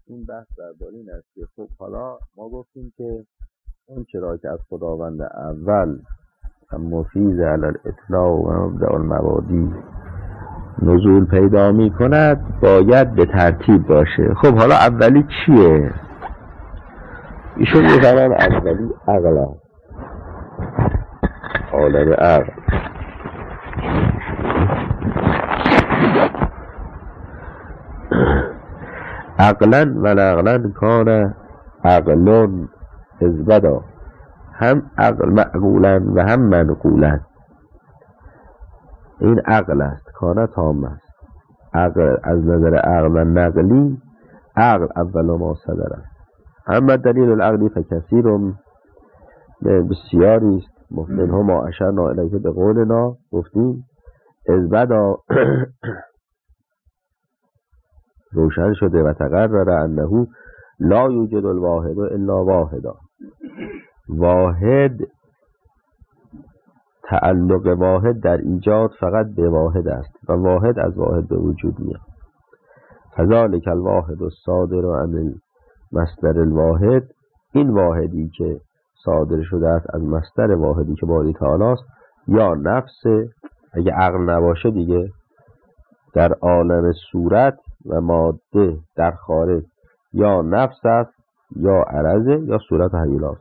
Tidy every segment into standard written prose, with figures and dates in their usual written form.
این بحث درباره این است که خب حالا ما گفتیم که اون چرا که از خداوند اول مفیض علی الاطلاع و مبدأ المبادی نزول پیدا می کند باید به ترتیب باشه. خب حالا اولی چیه؟ ایشون می‌فرمایند اولی عقل، عالم عقل. عقلا و نقلا کان عقلون ازبدا، هم عقل معقولا و هم منقولا. این عقل است، کانه تام است. عقل از نظر عقل و نقلی، عقل اول ما صدر است. اما دلیل العقلی فکثیر بسیاری است، منها ما اشرنا الیه به قولنا، گفتیم ازبدا روشن شده و تقرر انه لا یوجد الواحد الا واحدا. واحد، تعلق واحد در ایجاد فقط به واحد است و واحد از واحد به وجود میاد. فذلک الواحد الصادر عن مصدر الواحد، این واحدی که صادر شده است از مصدر واحدی که باری تعالی است، یا نفس، اگه عقل نباشه دیگه در عالم صورت و ماده در خارج یا نفس است یا عرضه یا صورت حیولات،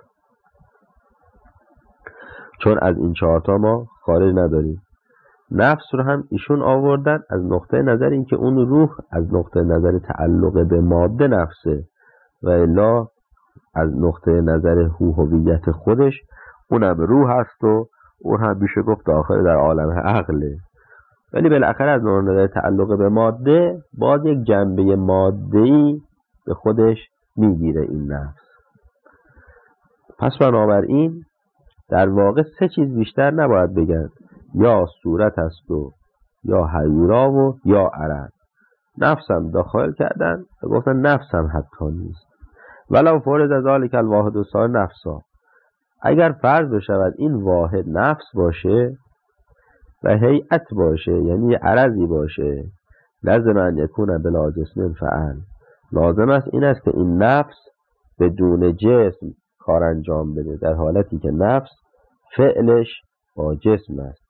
چون از این چهارتا ما خارج نداریم. نفس رو هم ایشون آوردن از نقطه نظر این که اون روح از نقطه نظر تعلق به ماده نفسه و الا از نقطه نظر هویت خودش اونم روح هست و اون هم بیشه گفت داخل در عالم عقله. ولی بالاخره از نظر تعلق به ماده باز یک جنبه ماده‌ای به خودش میگیره این نفس. پس بنابراین در واقع سه چیز بیشتر نباید بگن، یا صورت است و یا حیورا و یا عرض. نفسم داخل کردن و گفتن نفسم حتی نیست. ولو فرض از ذالک الواحد و صار نفسا، اگر فرض بشود این واحد نفس باشه و هیئت باشه، یعنی عرضی باشه، لازم ان یکون بلا جسم فعل، لازم است این است که این نفس بدون جسم کار انجام بده، در حالتی که نفس فعلش با جسم است.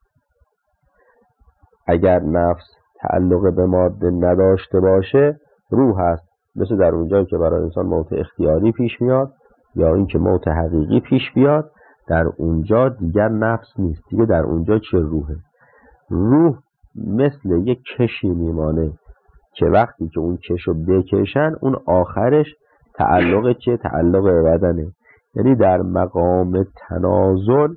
اگر نفس تعلق به ماده نداشته باشه روح است، مثل در اونجایی که برای انسان موت اختیاری پیش میاد یا اینکه موت حقیقی پیش بیاد، در اونجا دیگر نفس نیست، دیگه در اونجا چه روحه؟ روح مثل یک کشی میمانه که وقتی که اون کشو بکشن اون آخرش تعلق چه؟ تعلق به بدنه. یعنی در مقام تنازل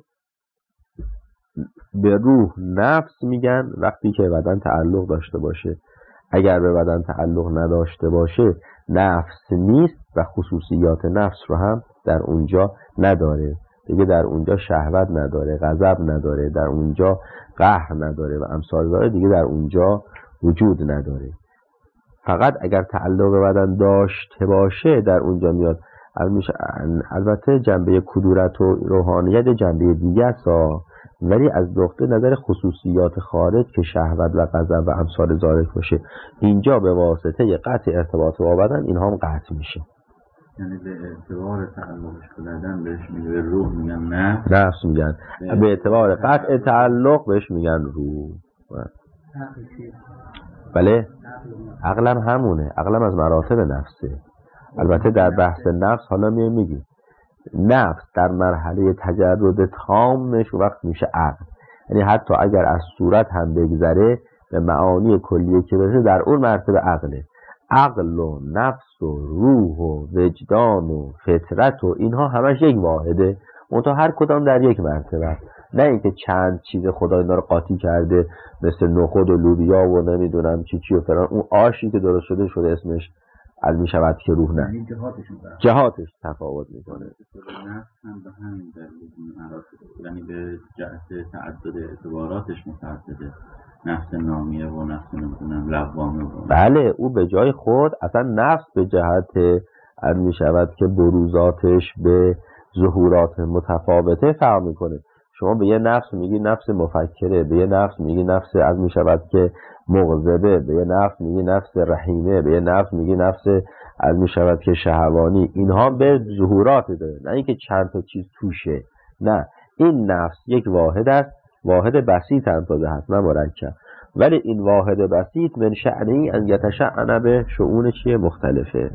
به روح نفس میگن وقتی که بدن تعلق داشته باشه. اگر به بدن تعلق نداشته باشه نفس نیست و خصوصیات نفس رو هم در اونجا نداره دیگه، در اونجا شهوت نداره، غضب نداره، در اونجا قهر نداره و امثال داره، دیگه در اونجا وجود نداره. فقط اگر تعلق به بدن داشته باشه در اونجا میاد. البته جنبه کدورت و روحانیت جنبه دیگه است، ولی از نقطه نظر خصوصیات خارج که شهوت و غضب و امثال ذالک باشه، اینجا به واسطه قطع ارتباط با بدن اینها هم قطع میشه. یعنی به اعتبار تعلقش به بدن بهش میگه به روح میگن نفس میگن، به اعتبار قطع تعلق بهش میگن روح. بله عقلم همونه، عقلم از مراتب نفسه. البته در بحث نفس حالا میگیم نفس در مرحله تجرد تامش وقت میشه عقل، یعنی حتی اگر از صورت هم بگذره به معانی کلیه که برسه در اون مرتبه عقله. عقل و نفس و روح و وجدان و فطرت و اینها همش یک واحده، منتها هر کدام در یک مرتبه، نه اینکه چند چیز خدا اینا رو قاطی کرده مثل نخود و لوبیا و نمیدونم چی و فلان. اون آشی که درست شده اسمش از می شود که روح نه، جهاتش تفاوت میکنه. نفس هم به همین دلیل مراتب، یعنی به جهت تعدد اعتباراتش متعدده، نفس نامیه و نفس نمیدونم لوامه و بله او به جای خود اصلا نفس به جهت از می شود که بروزاتش به ظهورات متفاوته فرق میکنه. شما به یه نفس میگی نفس مفکره، به یه نفس میگی نفس از می شود که مغضبه، به یه نفس میگی نفس رحیمه، به یه نفس میگی نفس از می شود که شهوانی، اینها به ظهورات داره، نه اینکه چند تا چیز توشه. نه، این نفس یک واحد است، واحد بسیط هم تازه هست نه مرکب، ولی این واحد بسیط من شأنی ان یتشأن به شؤون چیه مختلفه.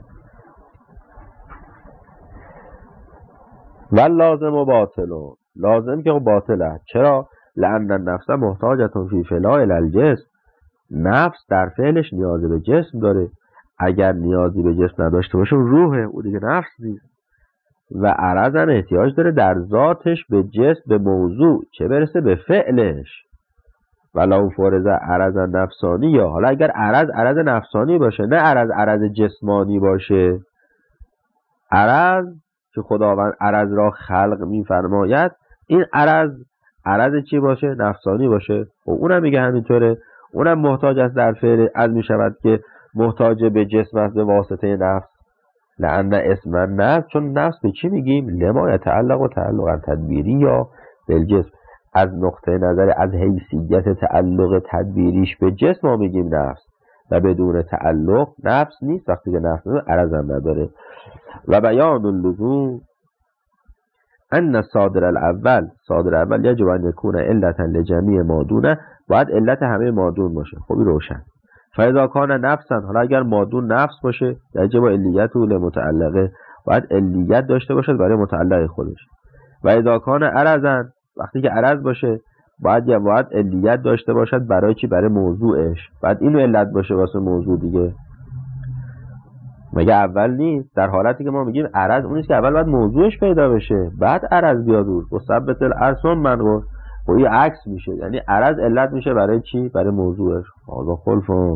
و لازم و باطلون، لازم که باطل است. چرا؟ لأن النفس محتاجتون فی فعل الجسم، نفس در فعلش نیاز به جسم داره. اگر نیازی به جسم نداشته باشه روحه، او دیگه نفس نیست. و عرض هم احتیاج داره در ذاتش به جسم، به موضوع، چه برسه به فعلش. ولو فرض عرض نفسانی، یا حالا اگر عرض نفسانی باشه، نه عرض جسمانی باشه. عرض که خداوند عرض را خلق می‌فرماید، این عرض چی باشه؟ نفسانی باشه. و اونم میگه همینطوره، اونم محتاج است در فعل از می شود که محتاج به جسم است به واسطه نفس. لأن اسم نفس، چون نفس به چی میگیم؟ لما یتعلق و تعلق تدبیری یا بالجسم، از نقطه نظر از حیثیت تعلق تدبیریش به جسم ما میگیم نفس، و بدون تعلق نفس نیست. وقتی که نفس عرض هم نداره. و بیان اللزوم ان صادر الاول یجب ان یکون علتا لجمیع مادونه، باید علت همه مادون باشه. خوبی روشن. فاذا کان نفسا، حالا اگر مادون نفس باشه، یجب علیته لمتعلقه، باید علیت داشته باشه برای متعلق خودش. و اذا کان عرضا، وقتی که عرض باشه باید علیت داشته باشد برای چی؟ برای موضوعش. بعد اینو علت باشه واسه موضوع دیگه. مگه اول نیست؟ در حالتی که ما میگیم عرض اونیست که اول باید موضوعش پیدا بشه، بعد عرض بیاد روش. مثبت الارسون منقول، و این عکس میشه، یعنی عرض علت میشه برای چی؟ برای موضوعش. آقا خلفون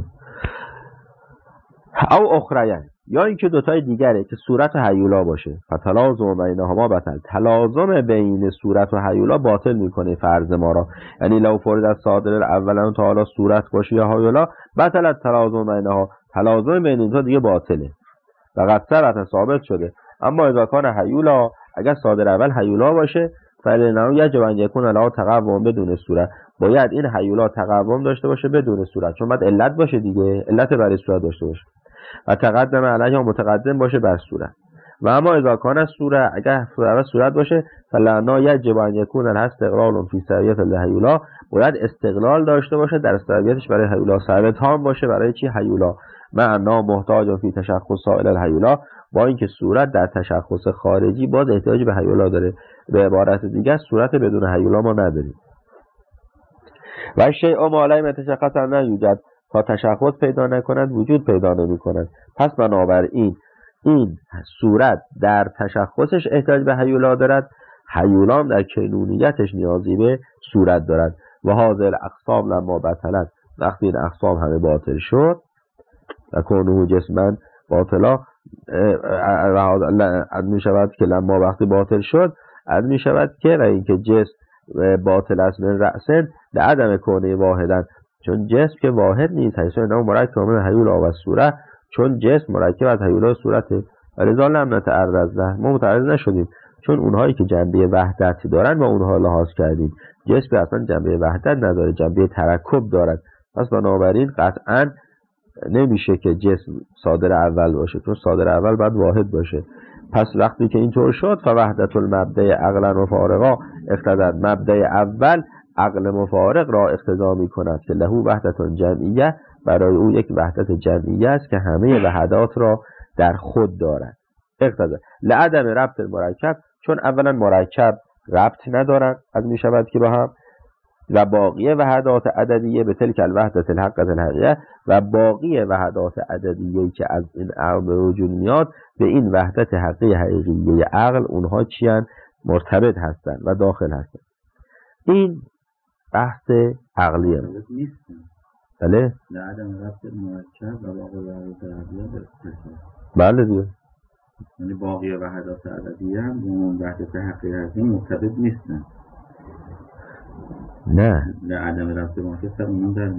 او اخریه، یا اینکه دوتای دیگره که صورت و هیولا باشه. فتلازم بینهما بطل، تلازم بین صورت و هیولا باطل میکنه فرض ما را. یعنی لو فرض از صادر اولا تا حالا صورت باشه یا هیولا، بطل تلازم بینها، تلازم بین اینها دیگه باطله. فقط ثبت ثابت شده. اما اذا کان هیولا، اگر صادر اول هیولا باشه، فلنو یجب ان یکون له تقوم بدون صورت، باید این هیولا تقوم داشته باشه بدون صورت، چون باید علت باشه دیگه، علت برای صورت داشته باشه. و تقدم علیه متقدم باشه بر صورت. و اما اذا کان صورت، اگر صورت باشه، فلنا یجب ان یکون الاستقلال فی سویت الهیولا، باید استقلال داشته باشه در سویتش برای هیولا، سویت هم باشه برای چی؟ هیولا. معنا محتاج فی تشخص سائل الهیولا، با اینکه صورت در تشخص خارجی باز احتیاج به هیولا داره. به عبارت دیگه صورت بدون هیولا ما نداریم. و شیء ما لا یتشخص لا یوجد، تا تشخص پیدا نکند وجود پیدا نمی کند. پس بنابراین این صورت در تشخصش احتیاج به هیولا دارد، هیولا در کینونیتش نیازی به صورت دارد. و هذه الاقسام لما بطلت، وقتی این اقسام همه باطل شد، و کونه جسمن باطلا، از می شود که لما وقتی باطل شد، از می شود که و اینکه جسم باطل است من رأسن لعدم کونه واحدن، چون جسم که واحد نیست، حیث انه مرکب من هیولا و صورت، چون جسم مرکب از هیولا و صورته. ولذا لم نتعرض له، ما متعرض نشدیم، چون اونهایی که جنبه وحدت دارن ما اونها لحاظ کردیم. جسم اصلا جنبه وحدت نداره، جنبه ترکب دارد. پس بنابراین قطعاً نمیشه که جسم صادر اول باشه، چون صادر اول باید واحد باشه. پس وقتی که اینطور شد، فوحدت المبدأ عقلا مفارقا اقتضت، مبدأ اول عقل مفارق را اقتضا می کند که له وحدت جمعیه، برای او یک وحدت جمعیه است که همه وحدات را در خود دارد. اقتضا لعدم ربط مرکب، چون اولا مرکب ربط ندارد از می شود که با هم، و باقی وحدات عددیه به تلک الوحدت الحقیقه الحقیقه، و باقی وحدات عددیه که از این عقل به وجود میاد به این وحدت حقیقیه عقل، اونها چیان؟ مرتبط هستند و داخل هستند. این بحث عقلیه. بله؟ لعدم ربط مرکب و باقی وحدات عددیه. بله دیگه. یعنی باقی وحدات عددیه هم به اون وحدت حقیقی مرتبط نیستن. نه، لعدم ربط مرکب اون در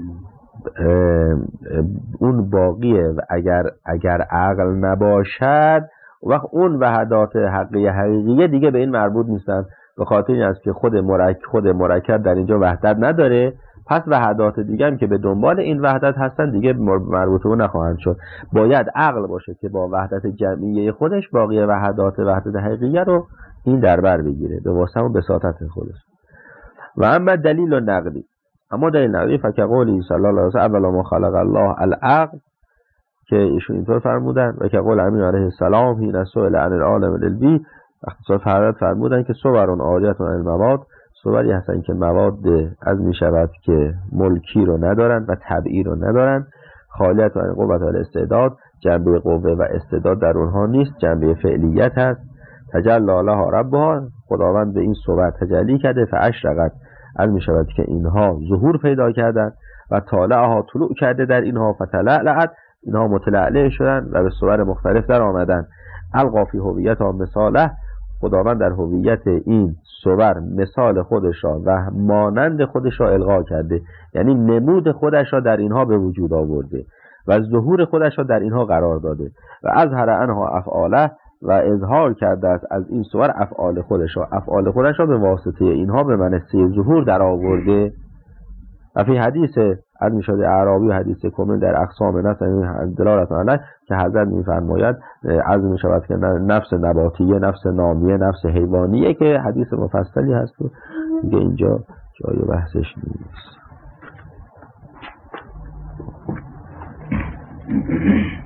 اون باقیه، و اگر عقل نباشد وقت اون وحدات حقیقیه دیگه به این مربوط نیستن، به خاطر این است که خود مرکب در اینجا وحدت نداره، پس وحدات دیگه هم که به دنبال این وحدت هستن دیگه مربوط به نخواهند شد. باید عقل باشه که با وحدت جمعیه خودش باقی وحدات حقیقیه رو این در بر بگیره به واسطه و بساطت خودش. و اما دلیل نقلی، اما دلیل نقلی فکقولی صلی الله علیه و سلم اول ما خلق الله العقل، که ایشون اینطور فرمودن و که قول امین علیه السلام حین سئل عن العالم الالبی، وقتی فرمودن که صورون عاریتون عن المواد، صوری هستن که مواد از می شود که ملکی رو ندارن و طبعی رو ندارن، خالیت و قوت و الاستعداد، جنبه قوه و استعداد در اونها نیست، جنبه فعلیت هست. تجلی لها ربها، خداوند به این صور تجلی کرده، فاشرقت، از می شود که اینها ظهور پیدا کردن و طالعها طلوع کرده در اینها، فتلعلعت، اینها متلعلع شدن و به صور مختلف در آمدن. القا فی هویت ها مثاله، خداوند در هویت این صور مثال خودش را و مانند خودش را القا کرده، یعنی نمود خودش را در اینها به وجود آورده و ظهور خودش را در اینها قرار داده و اظهر عنها افعاله، و اظهار کرده است از این صور افعال خودش را به واسطه اینها به منصه ظهور در آورده. و فی حدیث از میشد اعرابی و حدیث کامل در اقسام نفس دلالت علیه که حضرت میفرماید از میشود که نفس نباتیه، نفس نامیه، نفس حیوانیه، که حدیث مفصلی هست و دیگه اینجا جای بحثش نیست.